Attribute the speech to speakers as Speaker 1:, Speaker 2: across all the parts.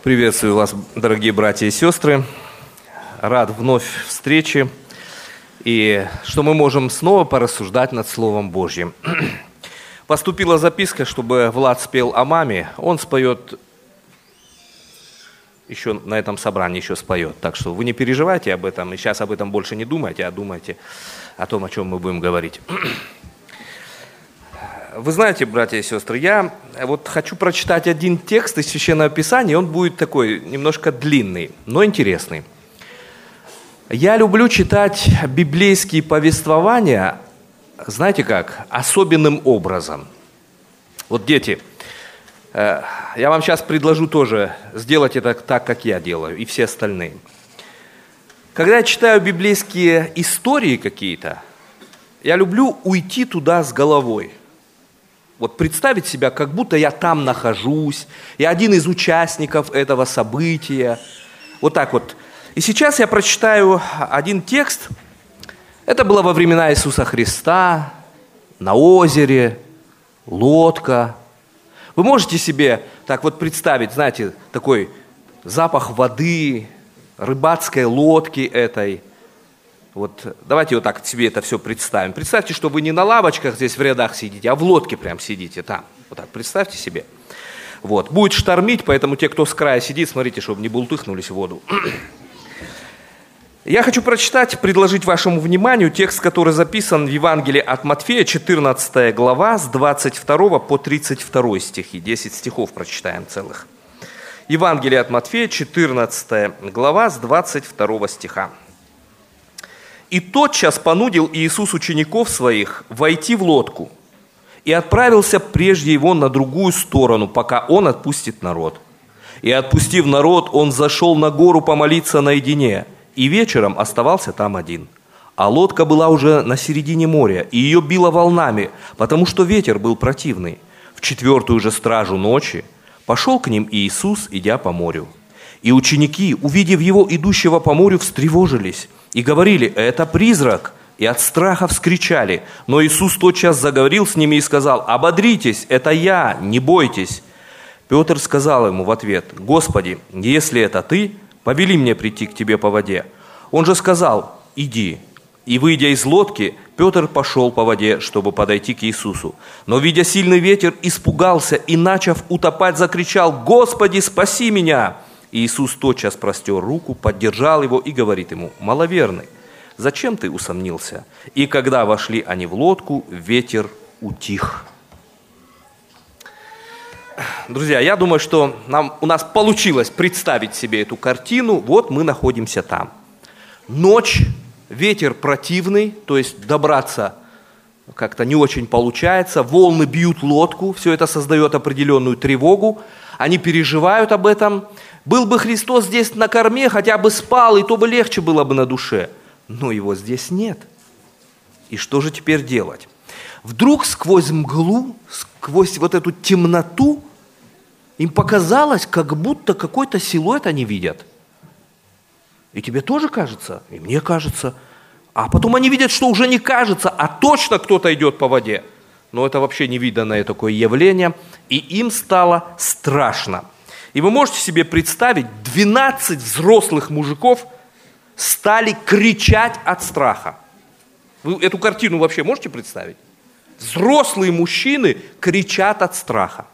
Speaker 1: Приветствую вас, дорогие братья и сестры. Рад вновь встрече и что мы можем снова порассуждать над Словом Божьим. Поступила записка, чтобы Влад спел о маме. Он споет еще на этом собрании, еще споет. Так что вы не переживайте об этом и сейчас об этом больше не думайте, а думайте о том, о чем мы будем говорить. Вы знаете, братья и сестры, я вот хочу прочитать один текст из Священного Писания, он будет такой немножко длинный, но интересный. Я люблю читать библейские повествования, знаете как, особенным образом. Вот дети, я вам сейчас предложу тоже сделать это так, как я делаю, и все остальные. Когда я читаю библейские истории какие-то, я люблю уйти туда с головой. Вот представить себя, как будто я там нахожусь, я один из участников этого события. Вот так вот. И сейчас я прочитаю один текст. Это было во времена Иисуса Христа, на озере, лодка. Вы можете себе так вот представить, знаете, такой запах воды, рыбацкой лодки этой. Вот давайте вот так себе это все представим. Представьте, что вы не на лавочках здесь в рядах сидите, а в лодке прям сидите там. Вот так представьте себе. Вот. Будет штормить, поэтому те, кто с края сидит, смотрите, чтобы не бултыхнулись в воду. Я хочу прочитать, предложить вашему вниманию текст, который записан в Евангелии от Матфея, 14 глава, с 22 по 32 стихи. 10 стихов прочитаем целых. Евангелие от Матфея, 14 глава, с 22 стиха. «И тотчас понудил Иисус учеников своих войти в лодку, и отправился прежде его на другую сторону, пока он отпустит народ. И отпустив народ, он зашел на гору помолиться наедине, и вечером оставался там один. А лодка была уже на середине моря, и ее било волнами, потому что ветер был противный. В 4-ю же стражу ночи пошел к ним Иисус, идя по морю. И ученики, увидев его, идущего по морю, встревожились и говорили: «Это призрак!» И от страха вскричали. Но Иисус тотчас заговорил с ними и сказал: «Ободритесь, это я, не бойтесь». Петр сказал ему в ответ: «Господи, если это ты, повели мне прийти к тебе по воде». Он же сказал: «Иди». И, выйдя из лодки, Петр пошел по воде, чтобы подойти к Иисусу. Но, видя сильный ветер, испугался и, начав утопать, закричал: «Господи, спаси меня!» И Иисус тотчас простер руку, поддержал его и говорит ему: «Маловерный, зачем ты усомнился?» И когда вошли они в лодку, ветер утих. Друзья, я думаю, что у нас получилось представить себе эту картину. Вот мы находимся там. Ночь, ветер противный, то есть добраться как-то не очень получается. Волны бьют лодку, все это создает определенную тревогу. Они переживают об этом. Был бы Христос здесь на корме, хотя бы спал, и то бы легче было бы на душе. Но его здесь нет. И что же теперь делать? Вдруг сквозь мглу, сквозь вот эту темноту, им показалось, как будто какой-то силуэт они видят. И тебе тоже кажется, и мне кажется. А потом они видят, что уже не кажется, а точно кто-то идет по воде. Но это вообще невиданное такое явление. И им стало страшно. И вы можете себе представить, 12 взрослых мужиков стали кричать от страха. Вы эту картину вообще можете представить? Взрослые мужчины кричат от страха.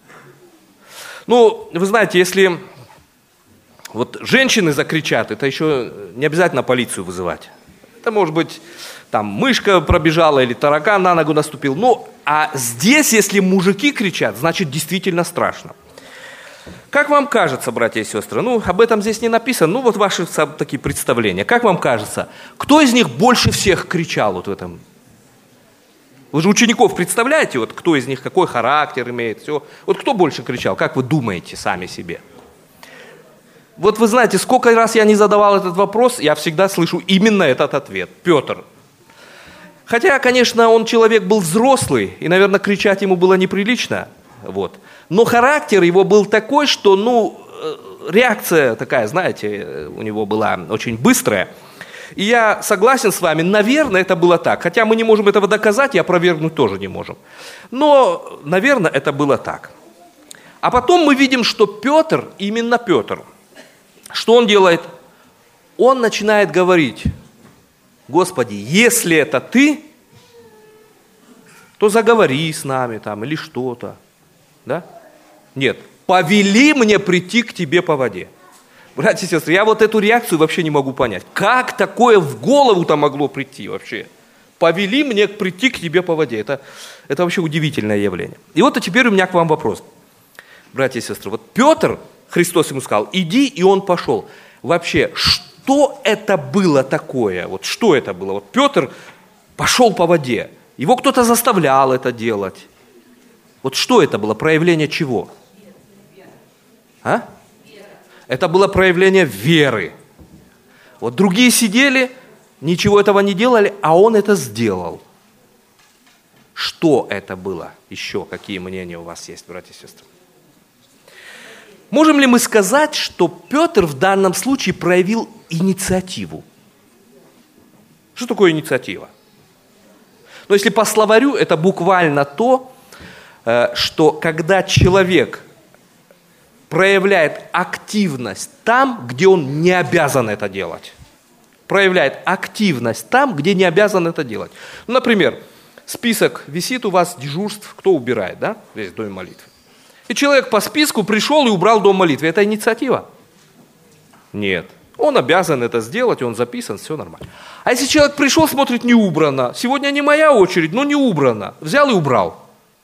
Speaker 1: Ну, вы знаете, если вот женщины закричат, это еще не обязательно полицию вызывать. Это может быть, там, мышка пробежала или таракан на ногу наступил. Ну, а здесь, если мужики кричат, значит, действительно страшно. Как вам кажется, братья и сестры, об этом здесь не написано, вот ваши такие представления. Как вам кажется, кто из них больше всех кричал вот в этом? Вы же учеников представляете, вот кто из них какой характер имеет, все. Вот кто больше кричал, как вы думаете сами себе? Вот вы знаете, сколько раз я не задавал этот вопрос, я всегда слышу именно этот ответ. Петр. Хотя, конечно, он человек был взрослый, и, наверное, кричать ему было неприлично. Вот. Но характер его был такой, что, реакция такая, знаете, у него была очень быстрая. И я согласен с вами, наверное, это было так. Хотя мы не можем этого доказать и опровергнуть тоже не можем. Но, наверное, это было так. А потом мы видим, что Петр, именно Петр, что он делает? Он начинает говорить: Господи, если это ты, то заговори с нами там или что-то. Да? Нет, повели мне прийти к тебе по воде. Братья и сестры, я вот эту реакцию вообще не могу понять. Как такое в голову-то могло прийти вообще? Повели мне прийти к тебе по воде. Это вообще удивительное явление. И вот теперь у меня к вам вопрос. Братья и сестры, вот Петр, Христос ему сказал: иди, и он пошел. Вообще, что это было такое? Вот что это было? Вот Петр пошел по воде. Его кто-то заставлял это делать. Вот что это было? Проявление чего? А? Это было проявление веры. Вот другие сидели, ничего этого не делали, а он это сделал. Что это было? Еще какие мнения у вас есть, братья и сестры? Можем ли мы сказать, что Петр в данном случае проявил инициативу? Что такое инициатива? Но если по словарю, это буквально то, что когда человек проявляет активность там, где он не обязан это делать. Проявляет активность там, где не обязан это делать. Ну, например, список висит у вас дежурств, кто убирает, да, весь дом молитвы. И человек по списку пришел и убрал дом молитвы. Это инициатива? Нет. Он обязан это сделать, он записан, все нормально. А если человек пришел, смотрит, не убрано. Сегодня не моя очередь, но не убрано. Взял и убрал.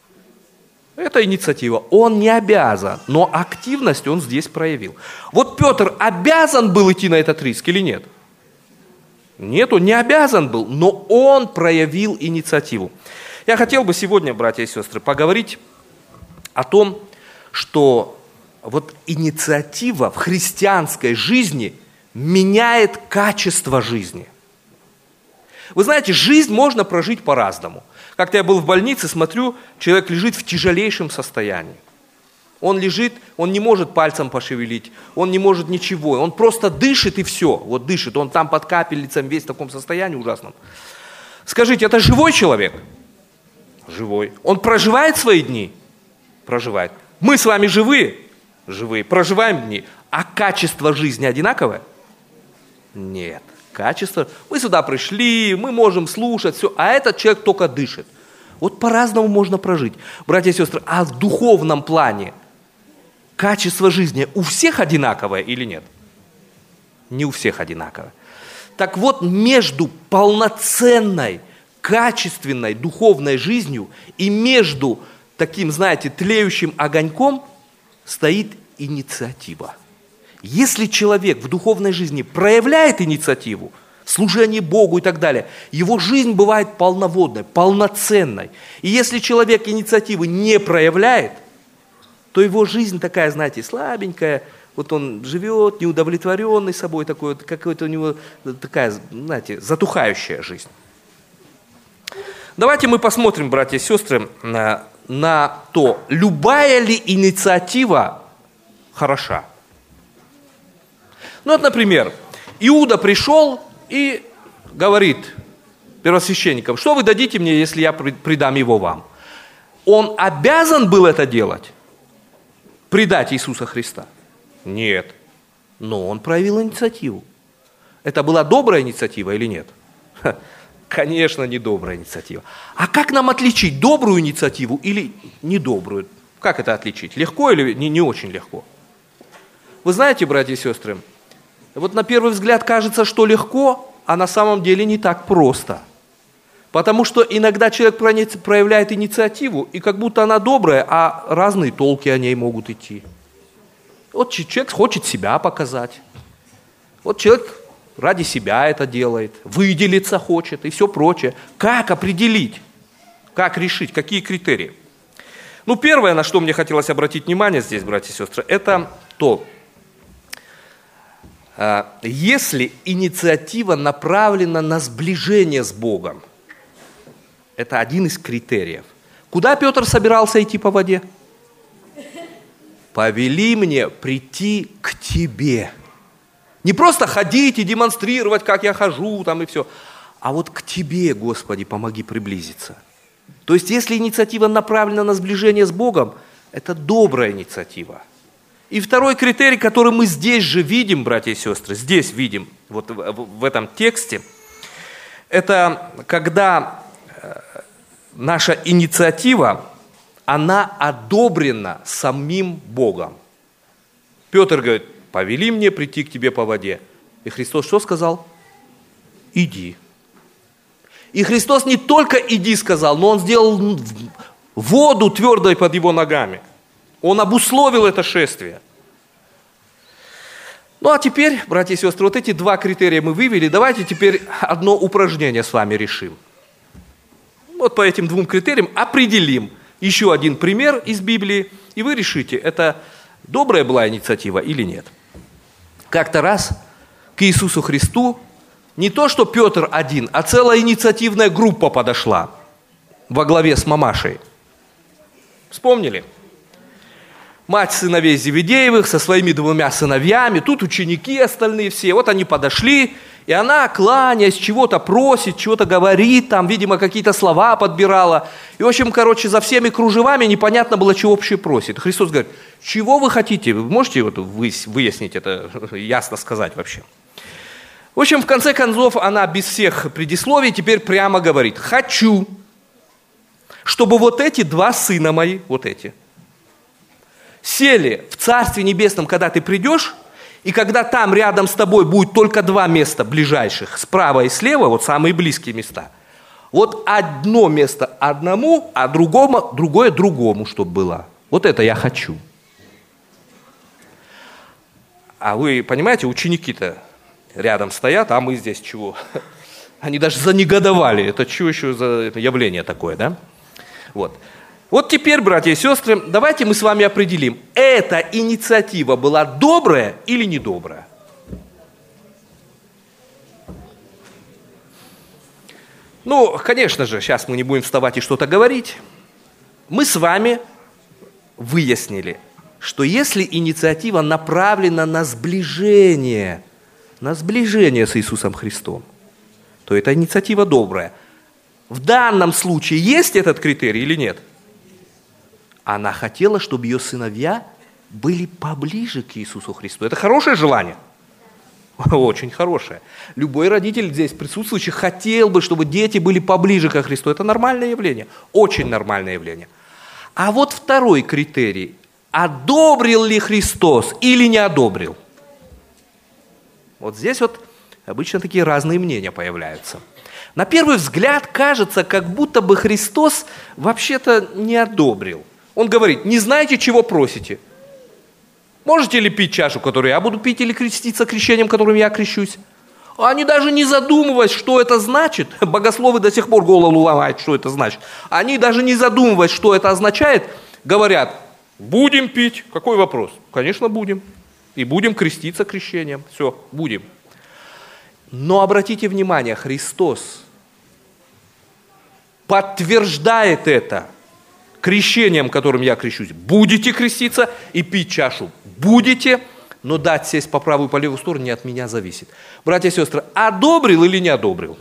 Speaker 1: Это инициатива. Он не обязан, но активность он здесь проявил. Вот Петр обязан был идти на этот риск или нет? Нет, он не обязан был, но он проявил инициативу. Я хотел бы сегодня, братья и сестры, поговорить о том, что вот инициатива в христианской жизни меняет качество жизни. Вы знаете, жизнь можно прожить по-разному. Как-то я был в больнице, смотрю, человек лежит в тяжелейшем состоянии. Он лежит, он не может пальцем пошевелить, он не может ничего, он просто дышит и все, вот дышит, он там под капельницами весь в таком состоянии ужасном. Скажите, это живой человек? Живой. Он проживает свои дни? Проживает. Мы с вами живые? Живые. Проживаем дни. А качество жизни одинаковое? Нет. Качество. Мы сюда пришли, мы можем слушать, все, а этот человек только дышит. Вот по-разному можно прожить. Братья и сестры, а в духовном плане качество жизни у всех одинаковое или нет? Не у всех одинаковое. Так вот, между полноценной, качественной духовной жизнью и между таким, знаете, тлеющим огоньком стоит инициатива. Если человек в духовной жизни проявляет инициативу, служение Богу и так далее, его жизнь бывает полноводной, полноценной. И если человек инициативы не проявляет, то его жизнь такая, знаете, слабенькая, вот он живет неудовлетворенный собой, такой, вот, какой-то у него такая, знаете, затухающая жизнь. Давайте мы посмотрим, братья и сестры, на то, любая ли инициатива хороша. Ну вот, например, Иуда пришел и говорит первосвященникам: что вы дадите мне, если я предам его вам? Он обязан был это делать? Предать Иисуса Христа? Нет. Но он проявил инициативу. Это была добрая инициатива или нет? Конечно, не добрая инициатива. А как нам отличить добрую инициативу или недобрую? Как это отличить? Легко или не очень легко? Вы знаете, братья и сестры, вот на первый взгляд кажется, что легко, а на самом деле не так просто. Потому что иногда человек проявляет инициативу, и как будто она добрая, а разные толки о ней могут идти. Вот человек хочет себя показать. Вот человек ради себя это делает, выделиться хочет и все прочее. Как определить? Как решить? Какие критерии? Ну, первое, на что мне хотелось обратить внимание здесь, братья и сестры, это то, если инициатива направлена на сближение с Богом, это один из критериев. Куда Петр собирался идти по воде? Повели мне прийти к тебе. Не просто ходить и демонстрировать, как я хожу, там и все. А вот к тебе, Господи, помоги приблизиться. То есть, если инициатива направлена на сближение с Богом, Это добрая инициатива. И второй критерий, который мы здесь же видим, братья и сестры, здесь видим, вот в этом тексте, это когда наша инициатива, она одобрена самим Богом. Петр говорит: повели мне прийти к тебе по воде. И Христос что сказал? Иди. И Христос не только иди сказал, но Он сделал воду твердой под его ногами. Он обусловил это шествие. Ну а теперь, братья и сестры, вот эти два критерия мы вывели. Давайте теперь одно упражнение с вами решим. Вот по этим двум критериям определим еще один пример из Библии, и вы решите, это добрая была инициатива или нет. Как-то раз к Иисусу Христу не то, что Петр один, а целая инициативная группа подошла во главе с мамашей. Вспомнили? Мать сыновей Зеведеевых со своими двумя сыновьями, тут ученики остальные все, вот они подошли, и она, кланяясь, чего-то просит, чего-то говорит, там, видимо, какие-то слова подбирала. И, в общем, за всеми кружевами непонятно было, чего вообще просит. Христос говорит: чего вы хотите? Вы можете вот выяснить это, ясно сказать вообще? В общем, в конце концов, она без всех предисловий теперь прямо говорит: хочу, чтобы вот эти два сына мои, вот эти, сели в Царстве Небесном, когда ты придешь, и когда там рядом с тобой будет только два места ближайших, справа и слева, вот самые близкие места. Вот одно место одному, а другое другому, чтобы было. Вот это я хочу. А вы понимаете, ученики-то рядом стоят, а мы здесь чего? Они даже занегодовали. Это что еще за явление такое, да? Вот. Вот теперь, братья и сестры, давайте мы с вами определим, эта инициатива была добрая или недобрая? Ну, конечно же, сейчас мы не будем вставать и что-то говорить. Мы с вами выяснили, что если инициатива направлена на сближение с Иисусом Христом, то эта инициатива добрая. В данном случае есть этот критерий или нет? Она хотела, чтобы ее сыновья были поближе к Иисусу Христу. Это хорошее желание? Очень хорошее. Любой родитель здесь присутствующий хотел бы, чтобы дети были поближе ко Христу. Это нормальное явление, очень нормальное явление. А вот второй критерий. Одобрил ли Христос или не одобрил? Вот здесь вот обычно такие разные мнения появляются. На первый взгляд кажется, как будто бы Христос вообще-то не одобрил. Он говорит: не знаете, чего просите? Можете ли пить чашу, которую я буду пить, или креститься крещением, которым я крещусь? Они даже не задумываясь, что это значит, богословы до сих пор голову ломают, что это значит. Они даже не задумываясь, что это означает, говорят: будем пить. Какой вопрос? Конечно, будем. И будем креститься крещением. Все, будем. Но обратите внимание, Христос подтверждает это крещением, которым я крещусь. Будете креститься и пить чашу. Будете, но дать сесть по правую и по левую сторону не от меня зависит. Братья и сестры, одобрил или не одобрил?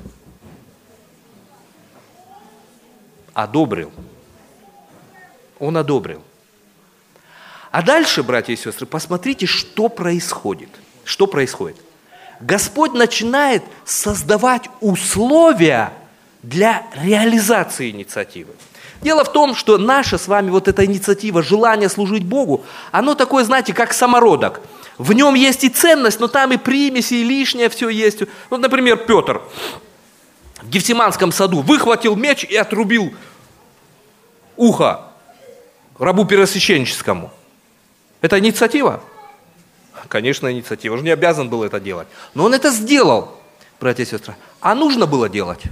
Speaker 1: Одобрил. Он одобрил. А дальше, братья и сестры, посмотрите, что происходит. Что происходит? Господь начинает создавать условия для реализации инициативы. Дело в том, что наша с вами вот эта инициатива, желание служить Богу, оно такое, знаете, как самородок. В нем есть и ценность, но там и примеси, и лишнее все есть. Вот, например, Петр в Гефсиманском саду выхватил меч и отрубил ухо рабу первосвященническому. Это инициатива? Конечно, инициатива. Он же не обязан был это делать. Но он это сделал, братья и сестры. А нужно было делать?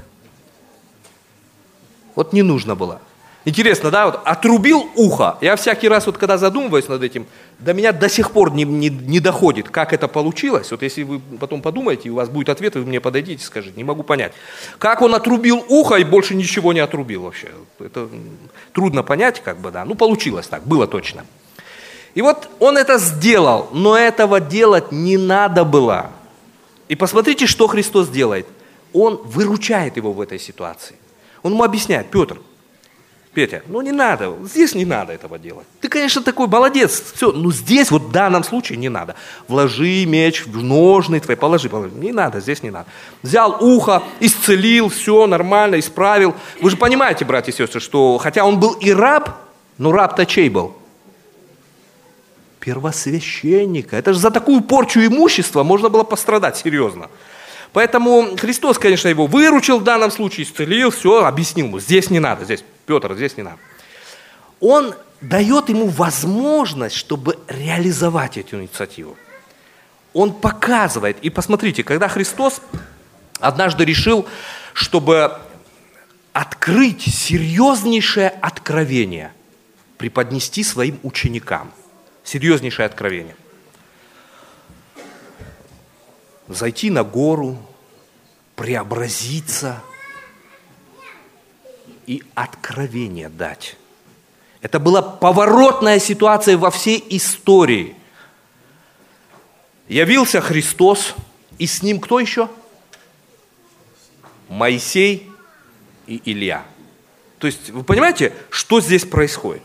Speaker 1: Вот не нужно было. Интересно, да, вот отрубил ухо. Я всякий раз, вот когда задумываюсь над этим, до меня до сих пор не доходит, как это получилось. Вот если вы потом подумаете, и у вас будет ответ, вы мне подойдите и скажите, не могу понять. Как он отрубил ухо и больше ничего не отрубил вообще? Это трудно понять, как бы, да. Ну, получилось так, было точно. И вот он это сделал, но этого делать не надо было. И посмотрите, что Христос делает. Он выручает его в этой ситуации. Он ему объясняет: Петр, Петя, ну не надо, здесь не надо этого делать. Ты, конечно, такой молодец, все, но здесь вот в данном случае не надо. Вложи меч в ножны твои, положи. Не надо, здесь не надо. Взял ухо, исцелил, все нормально, исправил. Вы же понимаете, братья и сестры, что хотя он был и раб, но раб-то чей был? Первосвященника. Это же за такую порчу имущества можно было пострадать серьезно. Поэтому Христос, конечно, его выручил в данном случае, исцелил, все, объяснил ему, здесь не надо, здесь, Петр, здесь не надо. Он дает ему возможность, чтобы реализовать эту инициативу. Он показывает, и посмотрите, когда Христос однажды решил, чтобы открыть серьезнейшее откровение, преподнести своим ученикам, серьезнейшее откровение. Зайти на гору, преобразиться и откровение дать. Это была поворотная ситуация во всей истории. Явился Христос, и с ним кто еще? Моисей и Илья. То есть, вы понимаете, что здесь происходит?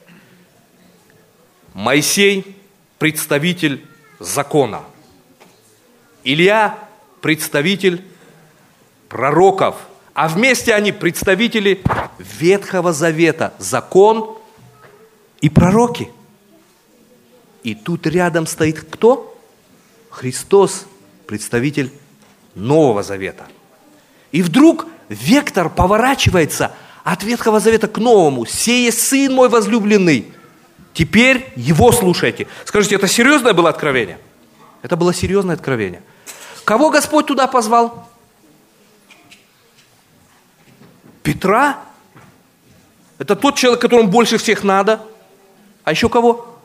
Speaker 1: Моисей – представитель закона. Илья – представитель пророков, а вместе они представители Ветхого Завета, закон и пророки. И тут рядом стоит кто? Христос, представитель Нового Завета. И вдруг вектор поворачивается от Ветхого Завета к Новому. «Сей есть Сын мой возлюбленный». Теперь его слушайте. Скажите, это серьезное было откровение? Это было серьезное откровение. Кого Господь туда позвал? Петра? Это тот человек, которому больше всех надо. А еще кого?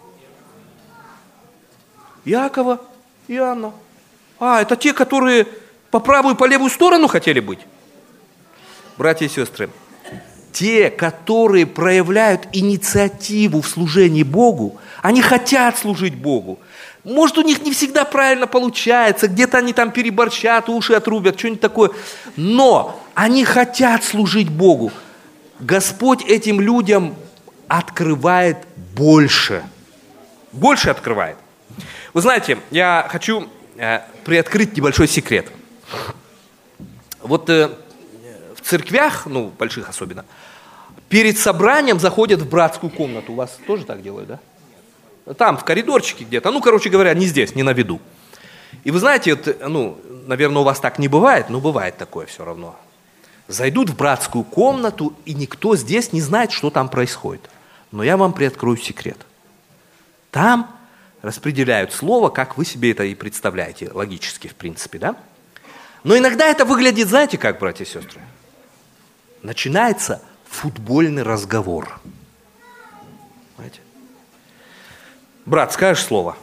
Speaker 1: Иакова, Иоанна. Это те, которые по правую и по левую сторону хотели быть. Братья и сестры, те, которые проявляют инициативу в служении Богу, они хотят служить Богу. Может, у них не всегда правильно получается, где-то они там переборщат, уши отрубят, что-нибудь такое. Но они хотят служить Богу. Господь этим людям открывает больше. Больше открывает. Вы знаете, я хочу приоткрыть небольшой секрет. Вот в церквях, больших особенно, перед собранием заходят в братскую комнату. У вас тоже так делают, да? Там, в коридорчике где-то. Короче говоря, не здесь, не на виду. И вы знаете, наверное, у вас так не бывает, но бывает такое все равно. Зайдут в братскую комнату, и никто здесь не знает, что там происходит. Но я вам приоткрою секрет. Там распределяют слово, как вы себе это и представляете, логически, в принципе, да? Но иногда это выглядит, знаете как, братья и сестры? Начинается футбольный разговор. Понимаете? Брат, скажешь слово?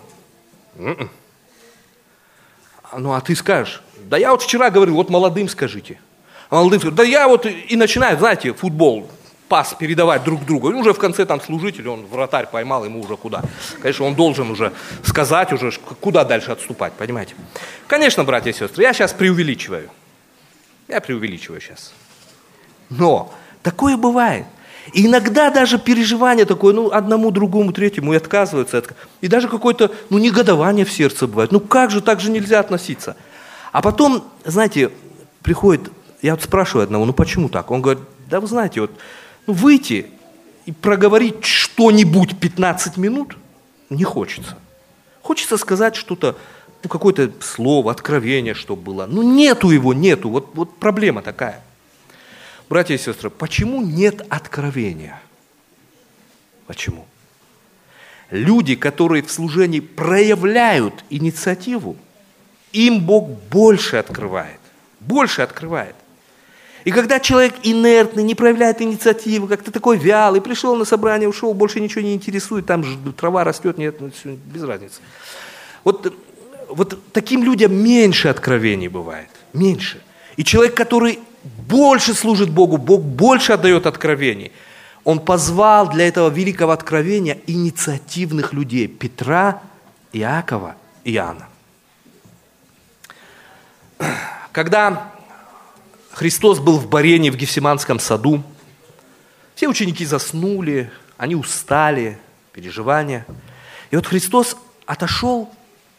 Speaker 1: А ты скажешь? Да я вот вчера говорил, вот молодым скажите. А молодым скажут, да я вот и начинаю, знаете, футбол, пас передавать друг другу. И уже в конце там служитель, он вратарь поймал, ему уже куда. Конечно, он должен уже сказать, уже куда дальше отступать, понимаете? Конечно, братья и сестры, я сейчас преувеличиваю. Я преувеличиваю сейчас. Но такое бывает. И иногда даже переживание такое, одному, другому, третьему и отказываются. И даже какое-то, негодование в сердце бывает. Как же, так же нельзя относиться. А потом, знаете, приходит, я вот спрашиваю одного, почему так? Он говорит, да вы знаете, выйти и проговорить что-нибудь 15 минут не хочется. Хочется сказать что-то, какое-то слово, откровение, чтобы было. Нету его, нету. Вот проблема такая. Братья и сестры, почему нет откровения? Почему? Люди, которые в служении проявляют инициативу, им Бог больше открывает. Больше открывает. И когда человек инертный, не проявляет инициативу, как-то такой вялый, пришел на собрание, ушел, больше ничего не интересует, там же трава растет, нет, все, без разницы. Вот таким людям меньше откровений бывает. Меньше. И человек, который больше служит Богу, Бог больше отдает откровений. Он позвал для этого великого откровения инициативных людей. Петра, Иакова, Иоанна. Когда Христос был в Барене, в Гефсиманском саду, Все ученики заснули, они устали, переживания. И вот Христос отошел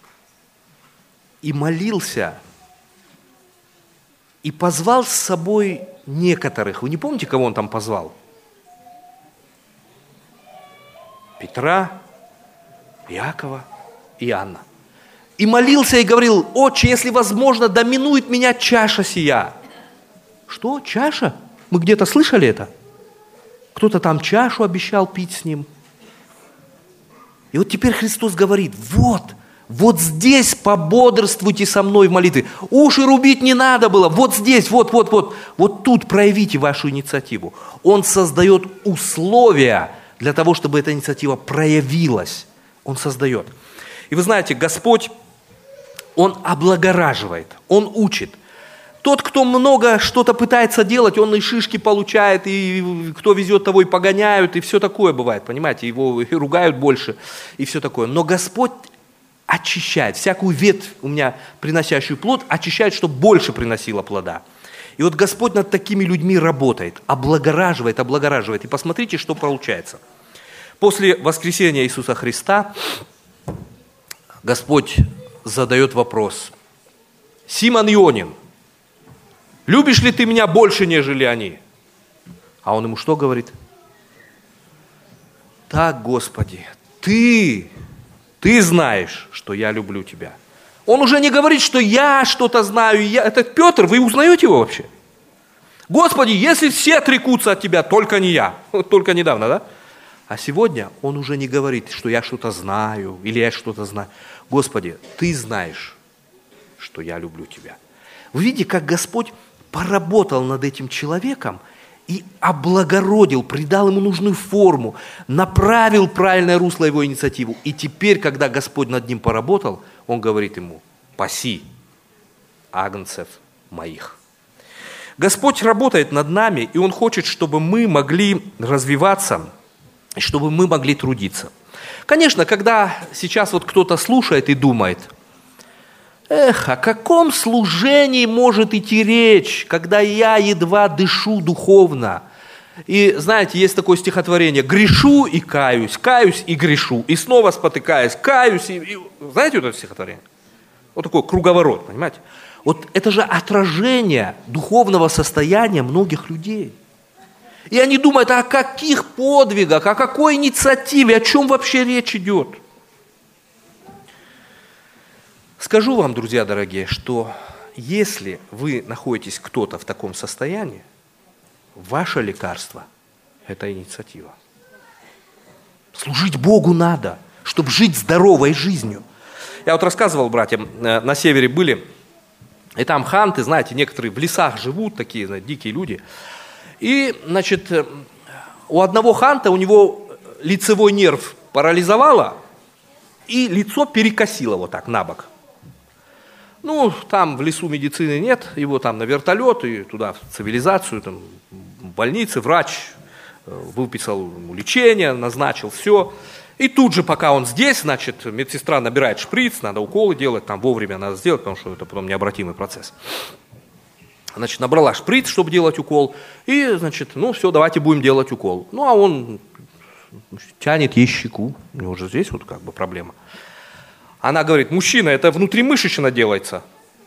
Speaker 1: и молился, и позвал с собой некоторых. Вы не помните, кого он там позвал? Петра, Иакова и Иоанна. И молился и говорил: «Отче, если возможно, да минует меня чаша сия». Что? Чаша? Мы где-то слышали это? Кто-то там чашу обещал пить с ним. И вот теперь Христос говорит: вот здесь пободрствуйте со мной в молитве. Уши рубить не надо было. Вот здесь, вот тут проявите вашу инициативу. Он создает условия для того, чтобы эта инициатива проявилась. Он создает. И вы знаете, Господь, Он облагораживает, Он учит. Тот, кто много что-то пытается делать, он и шишки получает, и кто везет, того и погоняют, и все такое бывает, понимаете, его и ругают больше, и все такое. Но Господь очищает, всякую ветвь у меня, приносящую плод, очищает, чтобы больше приносила плода. И вот Господь над такими людьми работает, облагораживает. И посмотрите, что получается. После воскресения Иисуса Христа Господь задает вопрос: «Симон Ионин, любишь ли ты меня больше, нежели они?» А он ему что говорит? «Так, Господи, ты знаешь, что я люблю тебя». Он уже не говорит, что я что-то знаю. Это Петр, вы узнаете его вообще? «Господи, если все отрекутся от тебя, только не я». Только недавно, да? А сегодня он уже не говорит, что я что-то знаю, или я что-то знаю. «Господи, ты знаешь, что я люблю тебя». Вы видите, как Господь поработал над этим человеком и облагородил, придал ему нужную форму, направил правильное русло его инициативу. И теперь, когда Господь над ним поработал, Он говорит ему: «Паси агнцев моих». Господь работает над нами, и Он хочет, чтобы мы могли развиваться, и чтобы мы могли трудиться. Конечно, когда сейчас вот кто-то слушает и думает: о каком служении может идти речь, когда я едва дышу духовно? И знаете, есть такое стихотворение: грешу и каюсь, каюсь и грешу, и снова спотыкаюсь, каюсь и... Знаете вот это стихотворение? Вот такой круговорот, понимаете? Вот это же отражение духовного состояния многих людей. И они думают: о каких подвигах, о какой инициативе, о чем вообще речь идет? Скажу вам, друзья дорогие, что если вы находитесь кто-то в таком состоянии, ваше лекарство – это инициатива. Служить Богу надо, чтобы жить здоровой жизнью. Я вот рассказывал братьям, на севере были, и там ханты, знаете, некоторые в лесах живут, такие, знаете, дикие люди. И, значит, у одного ханта, у него лицевой нерв парализовало, и лицо перекосило вот так на бок. Ну, там в лесу медицины нет, его там на вертолет и туда, в цивилизацию, там, в больнице, врач выписал ему лечение, назначил все. И тут же, пока он здесь, значит, медсестра набирает шприц, надо уколы делать, там вовремя надо сделать, потому что это потом необратимый процесс. Значит, набрала шприц, чтобы делать укол, и, значит, ну все, давайте будем делать укол. Ну, а он тянет ей щеку, у него же здесь вот как бы проблема. Она говорит: мужчина, это внутримышечно делается.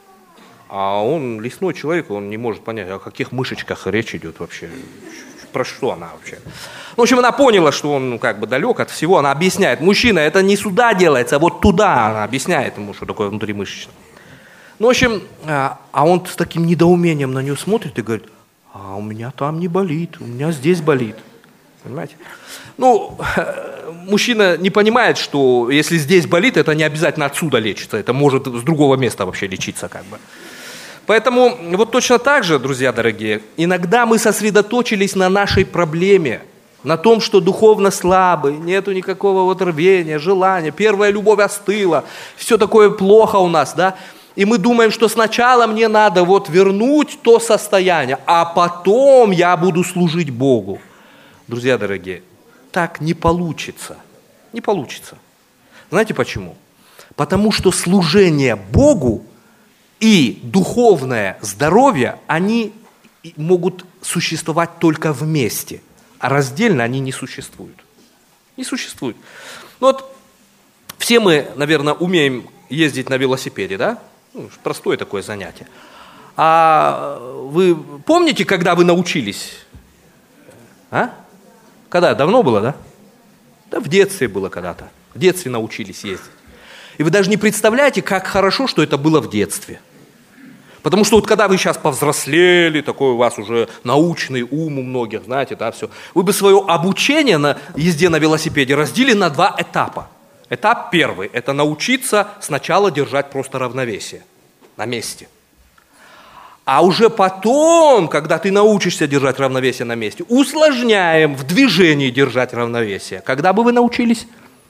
Speaker 1: А он лесной человек, он не может понять, о каких мышечках речь идет вообще. Про что она вообще? Ну, в общем, она поняла, что он как бы далек от всего. Она объясняет: мужчина, это не сюда делается, а вот туда. Она объясняет ему, что такое внутримышечно. Ну, в общем, а он с таким недоумением на нее смотрит и говорит: а у меня там не болит, у меня здесь болит. Понимаете? Ну, мужчина не понимает, что если здесь болит, это не обязательно отсюда лечится, это может с другого места вообще лечиться как бы. Поэтому вот точно так же, друзья дорогие, иногда мы сосредоточились на нашей проблеме, на том, что духовно слабы, нету никакого вот рвения, желания, первая любовь остыла, все такое плохо у нас, да? И мы думаем, что сначала мне надо вот вернуть то состояние, а потом я буду служить Богу. Друзья дорогие, так не получится. Не получится. Знаете почему? Потому что служение Богу и духовное здоровье, они могут существовать только вместе. а раздельно они не существуют. Не существуют. Ну вот все мы, наверное, умеем ездить на велосипеде, да? Ну, простое такое занятие. А вы помните, когда вы научились? А? Когда? Давно было, да? Да, в детстве было когда-то. В детстве научились ездить. И вы даже не представляете, как хорошо, что это было в детстве. Потому что вот когда вы сейчас повзрослели, такой у вас уже научный ум у многих, знаете, да, все, вы бы свое обучение на езде на велосипеде разделили на 2 этапа. Этап первый – это научиться сначала держать просто равновесие на месте. А уже потом, когда ты научишься держать равновесие на месте, усложняем в движении держать равновесие. Когда бы вы научились?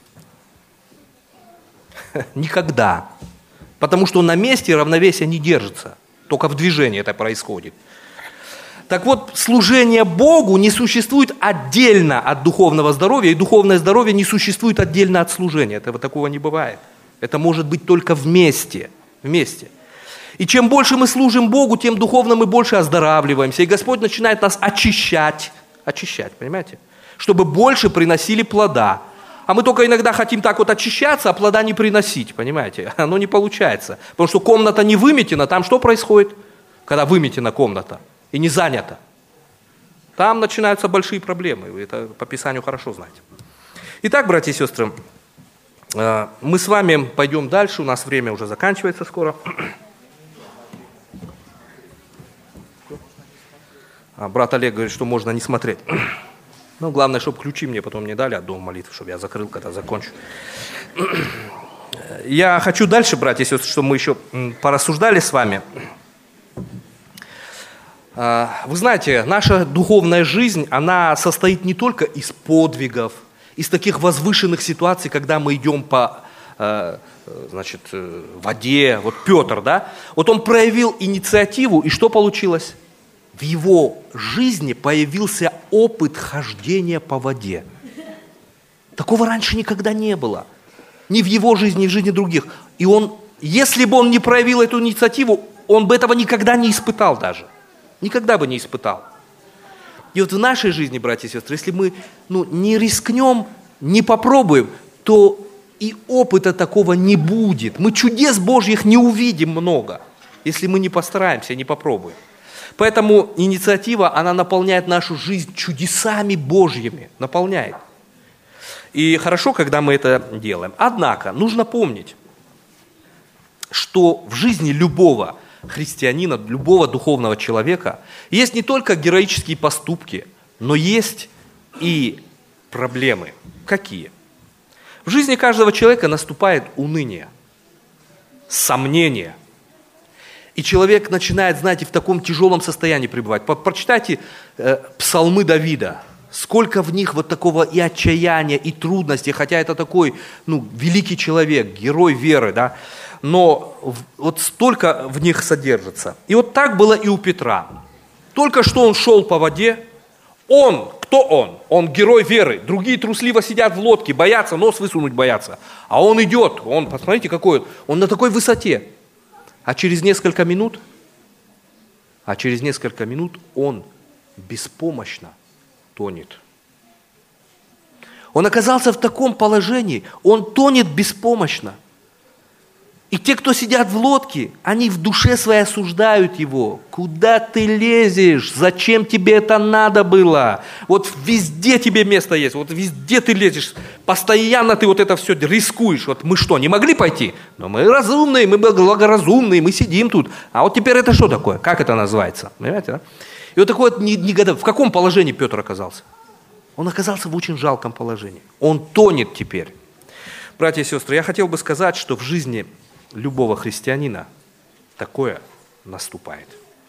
Speaker 1: Никогда. Потому что на месте равновесие не держится. Только в движении это происходит. Так вот, служение Богу не существует отдельно от духовного здоровья, и духовное здоровье не существует отдельно от служения. Этого такого не бывает. Это может быть только вместе. Вместе. И чем больше мы служим Богу, тем духовно мы больше оздоравливаемся. И Господь начинает нас очищать, понимаете? Чтобы больше приносили плода. А мы только иногда хотим так вот очищаться, а плода не приносить, понимаете? Оно не получается. Потому что комната не выметена, там что происходит, когда выметена комната и не занята? Там начинаются большие проблемы. Вы это по Писанию хорошо знаете. Итак, братья и сестры, мы с вами пойдем дальше. У нас время уже заканчивается скоро. Брат Олег говорит, что можно не смотреть. Ну, главное, чтобы ключи мне потом не дали от дома молитвы, чтобы я закрыл, когда закончу. Я хочу дальше, братья и сестры, чтобы мы еще порассуждали с вами. Вы знаете, наша духовная жизнь, она состоит не только из подвигов, из таких возвышенных ситуаций, когда мы идем по воде. Вот Петр, да? Вот он проявил инициативу, и что получилось? В его жизни появился опыт хождения по воде. Такого раньше никогда не было. Ни в его жизни, ни в жизни других. И он, если бы он не проявил эту инициативу, он бы этого никогда не испытал даже. Никогда бы не испытал. И вот в нашей жизни, братья и сестры, если мы не рискнем, не попробуем, то и опыта такого не будет. Мы чудес Божьих не увидим много, если мы не постараемся, не попробуем. Поэтому инициатива, она наполняет нашу жизнь чудесами Божьими. Наполняет. И хорошо, когда мы это делаем. Однако, нужно помнить, что в жизни любого христианина, любого духовного человека есть не только героические поступки, но есть и проблемы. Какие? В жизни каждого человека наступает уныние, сомнение. И человек начинает, знаете, в таком тяжелом состоянии пребывать. Прочитайте псалмы Давида. Сколько в них вот такого и отчаяния, и трудностей, хотя это такой, великий человек, герой веры, да. Но вот столько в них содержится. И вот так было и у Петра. Только что он шел по воде. Кто он? Он герой веры. Другие трусливо сидят в лодке, боятся, нос высунуть боятся. А он идет, посмотрите, какой он на такой высоте. А через несколько минут он беспомощно тонет. Он оказался в таком положении, он тонет беспомощно. И те, кто сидят в лодке, они в душе своей осуждают его. Куда ты лезешь? Зачем тебе это надо было? Вот везде тебе место есть, вот везде ты лезешь. Постоянно ты вот это все рискуешь. Вот мы что, не могли пойти? Но мы разумные, мы благоразумные, мы сидим тут. А вот теперь это что такое? Как это называется? Понимаете, да? И вот такое вот негодование. В каком положении Петр оказался? Он оказался в очень жалком положении. Он тонет теперь. Братья и сестры, я хотел бы сказать, что в жизни любого христианина такое наступает.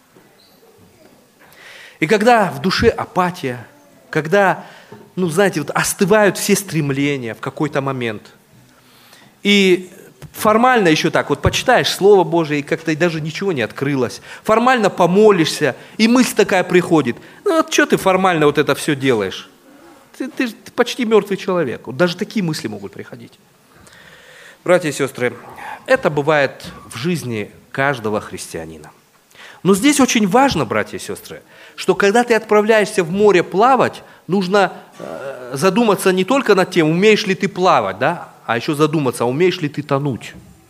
Speaker 1: И когда в душе апатия, когда, остывают все стремления в какой-то момент, и формально еще так, вот почитаешь Слово Божие, и как-то даже ничего не открылось, формально помолишься, и мысль такая приходит, что ты формально вот это все делаешь? Ты почти мертвый человек. Вот даже такие мысли могут приходить. Братья и сестры, это бывает в жизни каждого христианина. Но здесь очень важно, братья и сестры, что когда ты отправляешься в море плавать, нужно задуматься не только над тем, умеешь ли ты плавать, да, а еще задуматься, умеешь ли ты тонуть.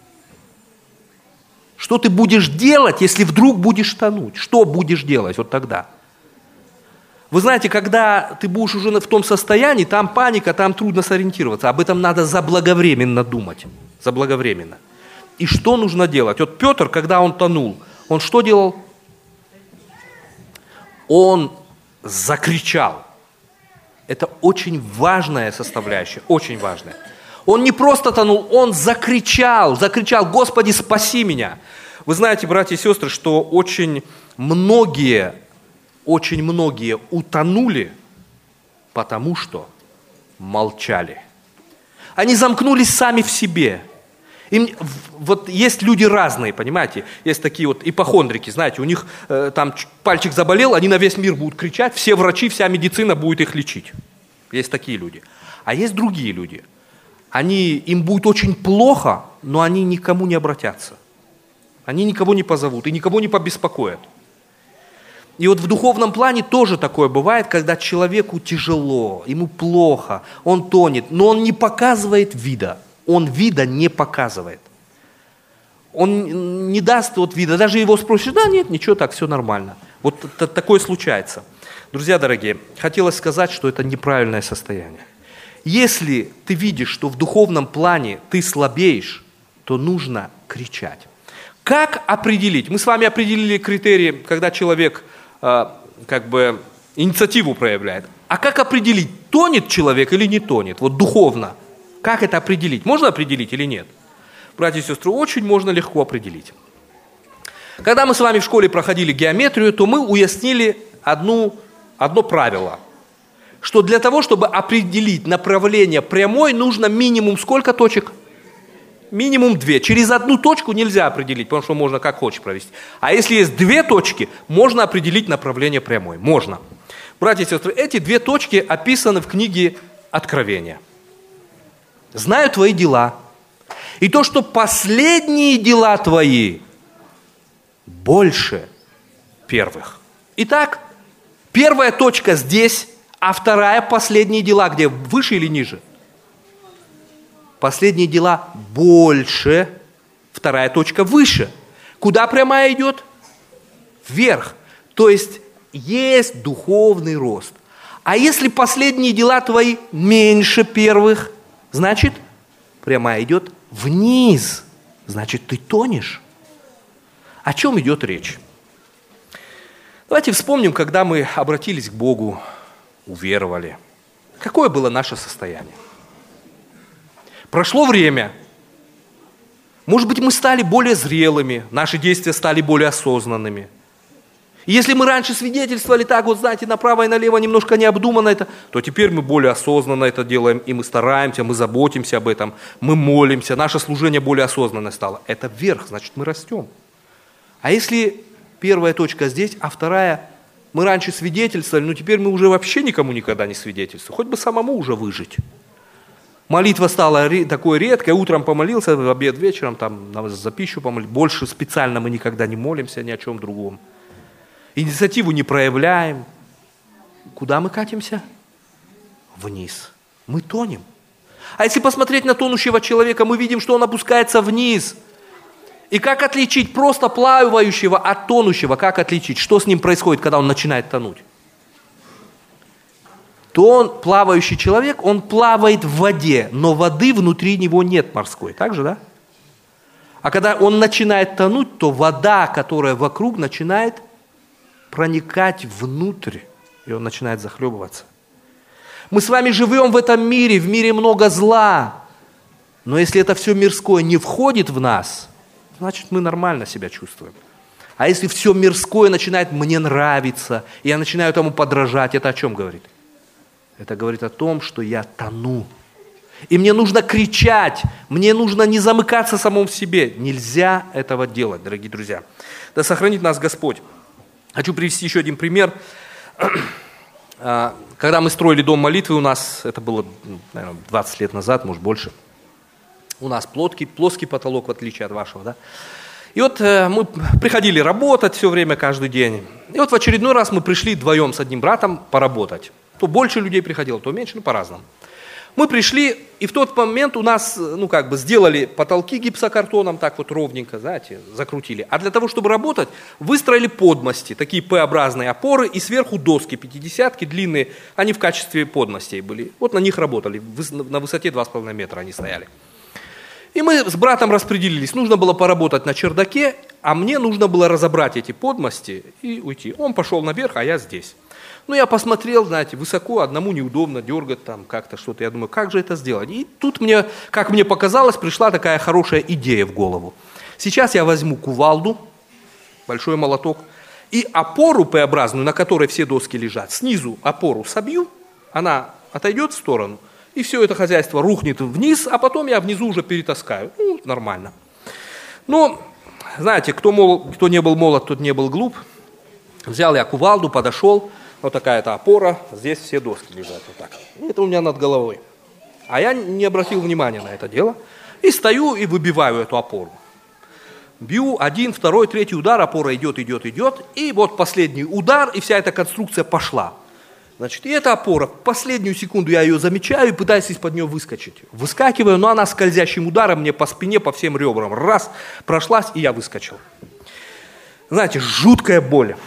Speaker 1: Что ты будешь делать, если вдруг будешь тонуть? Что будешь делать вот тогда? Вы знаете, когда ты будешь уже в том состоянии, там паника, там трудно сориентироваться. Об этом надо заблаговременно думать. Заблаговременно. И что нужно делать? Вот Петр, когда он тонул, он что делал? Он закричал. Это очень важная составляющая, очень важная. Он не просто тонул, он закричал, «Господи, спаси меня!» Вы знаете, братья и сестры, что очень многие утонули, потому что молчали. Они замкнулись сами в себе. Вот есть люди разные, понимаете? Есть такие вот ипохондрики, знаете, у них там пальчик заболел, они на весь мир будут кричать, все врачи, вся медицина будет их лечить. Есть такие люди. А есть другие люди. Им будет очень плохо, но они никому не обратятся. Они никого не позовут и никого не побеспокоят. И вот в духовном плане тоже такое бывает, когда человеку тяжело, ему плохо, он тонет, но он не показывает вида. Он вида не показывает. Он не даст вот вида. Даже его спросишь, да нет, ничего, так, все нормально. Вот такое случается. Друзья дорогие, хотелось сказать, что это неправильное состояние. Если ты видишь, что в духовном плане ты слабеешь, то нужно кричать. Как определить? Мы с вами определили критерии, когда человек инициативу проявляет. А как определить, тонет человек или не тонет? Вот духовно. Как это определить? Можно определить или нет? Братья и сестры, очень можно легко определить. Когда мы с вами в школе проходили геометрию, то мы уяснили одно правило. Что для того, чтобы определить направление прямой, нужно минимум сколько точек? Минимум 2. Через одну точку нельзя определить, потому что можно как хочешь провести. А если есть 2 точки, можно определить направление прямой. Можно. Братья и сестры, эти 2 точки описаны в книге Откровения. «Знаю твои дела, и то, что последние дела твои больше первых». Итак, первая точка здесь, а вторая последние дела, где выше или ниже? Последние дела больше, вторая точка выше. Куда прямая идет? Вверх. То есть духовный рост. А если последние дела твои меньше первых, значит, прямая идет вниз. Значит, ты тонешь. О чем идет речь? Давайте вспомним, когда мы обратились к Богу, уверовали. Какое было наше состояние? Прошло время. Может быть, мы стали более зрелыми, наши действия стали более осознанными. И если мы раньше свидетельствовали так, вот знаете, направо и налево немножко необдуманно это, то теперь мы более осознанно это делаем, и мы стараемся, мы заботимся об этом, мы молимся, наше служение более осознанное стало. Это вверх, значит, мы растем. А если первая точка здесь, а вторая, мы раньше свидетельствовали, но теперь мы уже вообще никому никогда не свидетельствуем, хоть бы самому уже выжить. Молитва стала такой редкой, утром помолился, в обед вечером, там, за пищу помолился. Больше специально мы никогда не молимся ни о чем другом. Инициативу не проявляем. Куда мы катимся? Вниз. Мы тонем. А если посмотреть на тонущего человека, мы видим, что он опускается вниз. И как отличить просто плавающего от тонущего? Как отличить? Что с ним происходит, когда он начинает тонуть? Плавающий человек, он плавает в воде, но воды внутри него нет морской. Так же, да? А когда он начинает тонуть, то вода, которая вокруг, начинает проникать внутрь, и он начинает захлебываться. Мы с вами живем в этом мире, в мире много зла, но если это все мирское не входит в нас, значит, мы нормально себя чувствуем. А если все мирское начинает мне нравиться, и я начинаю этому подражать, это о чем говорит? Это говорит о том, что я тону. И мне нужно кричать, мне нужно не замыкаться самому в себе. Нельзя этого делать, дорогие друзья. Да сохранит нас Господь. Хочу привести еще один пример. Когда мы строили дом молитвы у нас, это было, наверное, 20 лет назад, может больше, у нас плоский потолок, в отличие от вашего, да? И вот мы приходили работать все время, каждый день. И вот в очередной раз мы пришли вдвоем с одним братом поработать. То больше людей приходило, то меньше, по-разному. Мы пришли, и в тот момент у нас, сделали потолки гипсокартоном, так вот ровненько, знаете, закрутили. А для того, чтобы работать, выстроили подмости, такие П-образные опоры, и сверху доски, 50-ки длинные, они в качестве подмостей были. Вот на них работали, на высоте 2,5 метра они стояли. И мы с братом распределились, нужно было поработать на чердаке, а мне нужно было разобрать эти подмости и уйти. Он пошел наверх, а я здесь. Ну, я посмотрел, знаете, высоко, одному неудобно дергать там как-то что-то. Я думаю, как же это сделать? И тут мне, как мне показалось, пришла такая хорошая идея в голову. Сейчас я возьму кувалду, большой молоток, и опору П-образную, на которой все доски лежат, снизу опору собью, она отойдет в сторону, и все это хозяйство рухнет вниз, а потом я внизу уже перетаскаю. Ну, нормально. Но, знаете, кто не был молод, тот не был глуп. Взял я кувалду, подошел. Вот такая-то опора, здесь все доски лежат вот так. Это у меня над головой. А я не обратил внимания на это дело. И стою и выбиваю эту опору. Бью 1, 2, 3 удар, опора идет. И вот последний удар, и вся эта конструкция пошла. Значит, и эта опора, в последнюю секунду я ее замечаю и пытаюсь из-под нее выскочить. Выскакиваю, но она скользящим ударом мне по спине, по всем ребрам. Раз, прошлась, и я выскочил. Знаете, жуткая боль.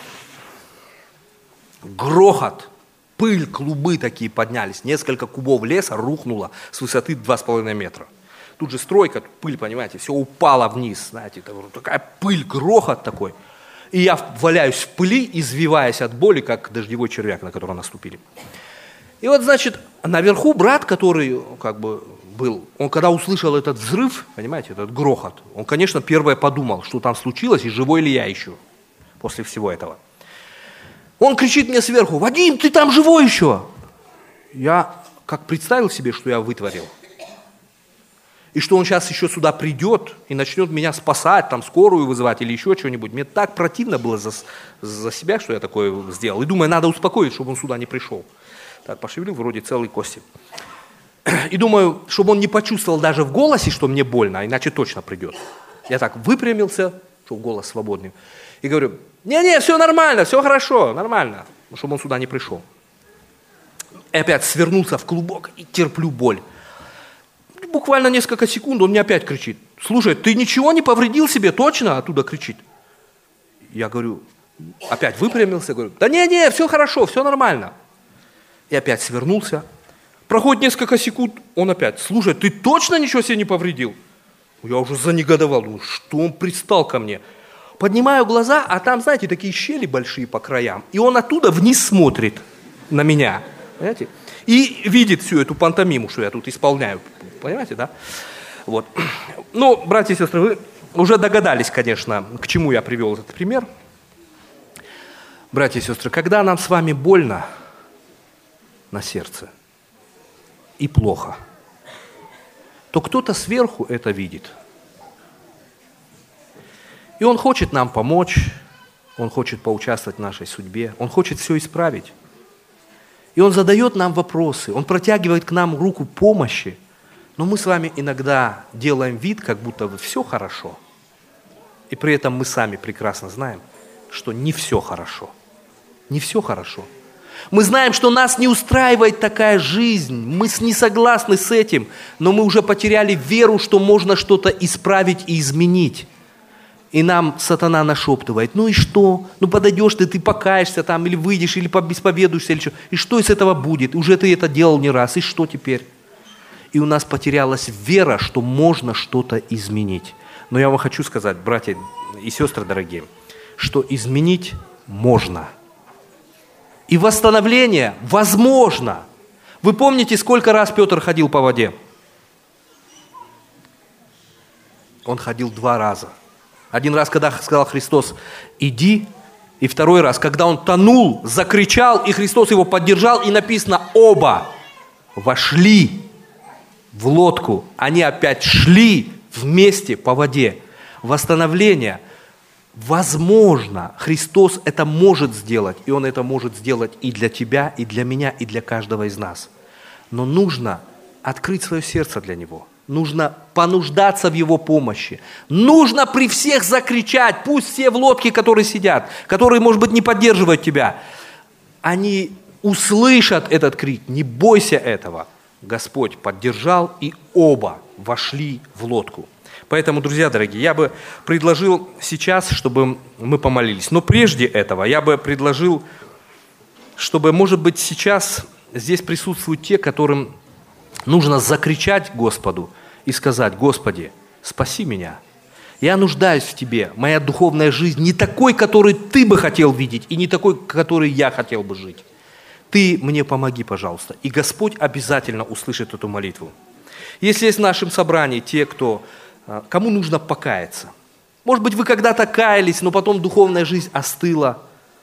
Speaker 1: Грохот, пыль, клубы такие поднялись. Несколько кубов леса рухнуло с высоты 2,5 метра. Тут же стройка, пыль, понимаете, все упало вниз. Знаете, такая пыль, грохот такой. И я валяюсь в пыли, извиваясь от боли, как дождевой червяк, на который наступили. И вот, значит, наверху брат, который был, он когда услышал этот взрыв, понимаете, этот грохот, он, конечно, первое подумал, что там случилось и живой ли я еще после всего этого. Он кричит мне сверху: «Вадим, ты там живой еще?» Я как представил себе, что я вытворил. И что он сейчас еще сюда придет и начнет меня спасать, там скорую вызывать или еще что-нибудь. Мне так противно было за себя, что я такое сделал. И думаю, надо успокоить, чтобы он сюда не пришел. Так, пошевелил, вроде целые кости. И думаю, чтобы он не почувствовал даже в голосе, что мне больно, а иначе точно придет. Я так выпрямился, чтобы голос свободный, и говорю: «Не-не, все нормально, все хорошо, нормально», чтобы он сюда не пришел. И опять свернулся в клубок и терплю боль. Буквально несколько секунд он мне опять кричит: «Слушай, ты ничего не повредил себе, точно?» Оттуда кричит. Я говорю, опять выпрямился, говорю: «Да не-не, все хорошо, все нормально». И опять свернулся. Проходит несколько секунд, он опять: «Слушай, ты точно ничего себе не повредил?» Я уже занегодовал, думаю, что он пристал ко мне. Поднимаю глаза, а там, знаете, такие щели большие по краям. И он оттуда вниз смотрит на меня, понимаете? И видит всю эту пантомиму, что я тут исполняю. Понимаете, да? Вот. Ну, братья и сестры, вы уже догадались, конечно, к чему я привел этот пример. Братья и сестры, когда нам с вами больно на сердце и плохо, то кто-то сверху это видит. И он хочет нам помочь, он хочет поучаствовать в нашей судьбе, он хочет все исправить. И он задает нам вопросы, он протягивает к нам руку помощи, но мы с вами иногда делаем вид, как будто все хорошо. И при этом мы сами прекрасно знаем, что не все хорошо. Не все хорошо. Мы знаем, что нас не устраивает такая жизнь, мы не согласны с этим, но мы уже потеряли веру, что можно что-то исправить и изменить. И нам сатана нашептывает: ну и что? Ну подойдешь ты покаешься там, или выйдешь, или исповедуешься, или что? И что из этого будет? Уже ты это делал не раз, и что теперь? И у нас потерялась вера, что можно что-то изменить. Но я вам хочу сказать, братья и сестры дорогие, что изменить можно. И восстановление возможно. Вы помните, сколько раз Петр ходил по воде? Он ходил 2 раза. Один раз, когда сказал Христос: «Иди», и второй раз, когда он тонул, закричал, и Христос его поддержал, и написано: оба вошли в лодку, они опять шли вместе по воде. Восстановление возможно. Христос это может сделать, и Он это может сделать и для тебя, и для меня, и для каждого из нас. Но нужно открыть свое сердце для Него. нужно понуждаться в Его помощи. Нужно при всех закричать, пусть все в лодке, которые сидят, которые, может быть, не поддерживают тебя, они услышат этот крик, не бойся этого. Господь поддержал, и оба вошли в лодку. Поэтому, друзья дорогие, я бы предложил сейчас, чтобы мы помолились. Но прежде этого я бы предложил, чтобы, может быть, сейчас здесь присутствуют те, которым нужно закричать Господу и сказать: Господи, спаси меня. Я нуждаюсь в Тебе. Моя духовная жизнь не такой, который Ты бы хотел видеть, и не такой, который я хотел бы жить. Ты мне помоги, пожалуйста. И Господь обязательно услышит эту молитву. Если есть в нашем собрании те, кому нужно покаяться. Может быть, вы когда-то каялись, но потом духовная жизнь остыла.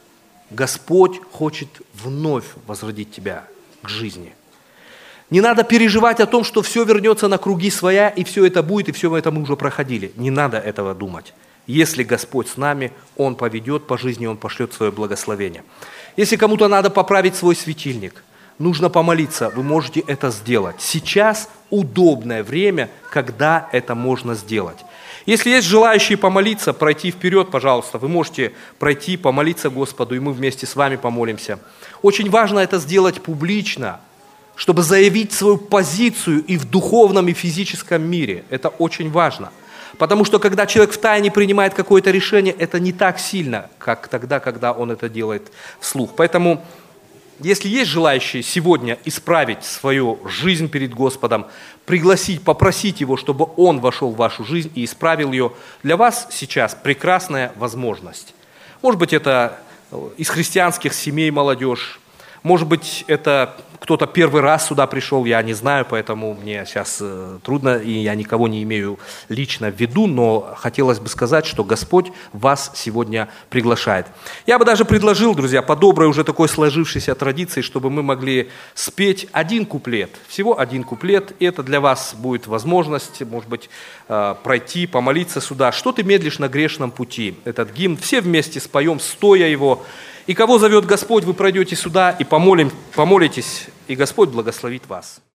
Speaker 1: Господь хочет вновь возродить тебя к жизни. Не надо переживать о том, что все вернется на круги своя, и все это будет, и все это мы уже проходили. Не надо этого думать. Если Господь с нами, Он поведет по жизни, Он пошлет свое благословение. Если кому-то надо поправить свой светильник, нужно помолиться, вы можете это сделать. Сейчас удобное время, когда это можно сделать. Если есть желающие помолиться, пройти вперед, пожалуйста, вы можете пройти, помолиться Господу, и мы вместе с вами помолимся. Очень важно это сделать публично, чтобы заявить свою позицию и в духовном, и в физическом мире. Это очень важно. Потому что когда человек втайне принимает какое-то решение, это не так сильно, как тогда, когда он это делает вслух. Поэтому, если есть желающие сегодня исправить свою жизнь перед Господом, пригласить, попросить Его, чтобы Он вошел в вашу жизнь и исправил ее, для вас сейчас прекрасная возможность. Может быть, это из христианских семей молодежь, может быть, это кто-то первый раз сюда пришел, я не знаю, поэтому мне сейчас трудно, и я никого не имею лично в виду, но хотелось бы сказать, что Господь вас сегодня приглашает. Я бы даже предложил, друзья, по доброй уже такой сложившейся традиции, чтобы мы могли спеть один куплет, всего один куплет, и это для вас будет возможность, может быть, пройти, помолиться сюда. «Что ты медлишь на грешном пути?» Этот гимн все вместе споем, стоя его. И кого зовет Господь, вы пройдете сюда и помолитесь, и Господь благословит вас.